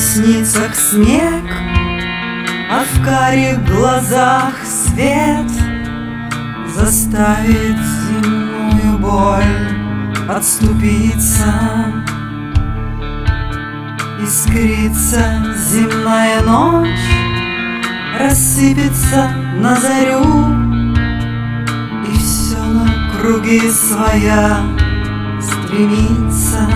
ресницах снег, а в карих глазах свет заставит земную боль отступиться. Искрится земная ночь, рассыпется на зарю, и все на круги своя стремится.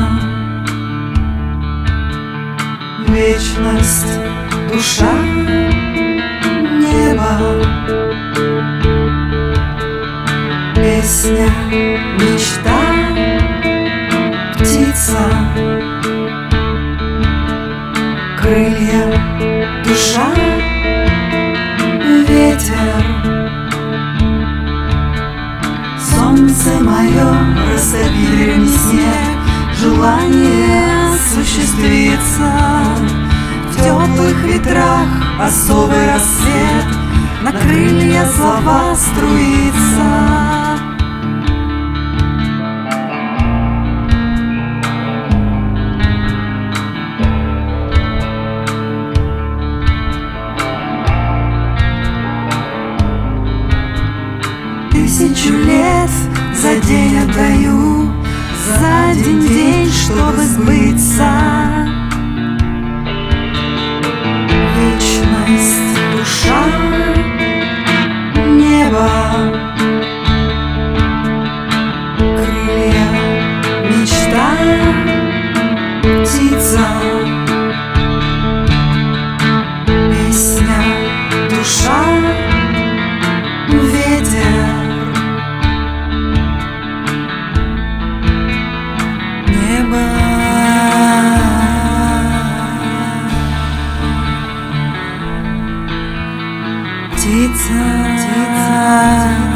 Вечность, душа, небо, песня, мечта, птица, крылья, душа, ветер. Солнце мое, растопи древний снег, желание осуществиться. В теплых ветрах особый рассвет, на крылья слова струится. Тысячу лет за день отдаю, за один день, чтобы сбыться. Вечность, душа, небо, крылья, мечта, птица, песня, душа, ветер. Птица, птица.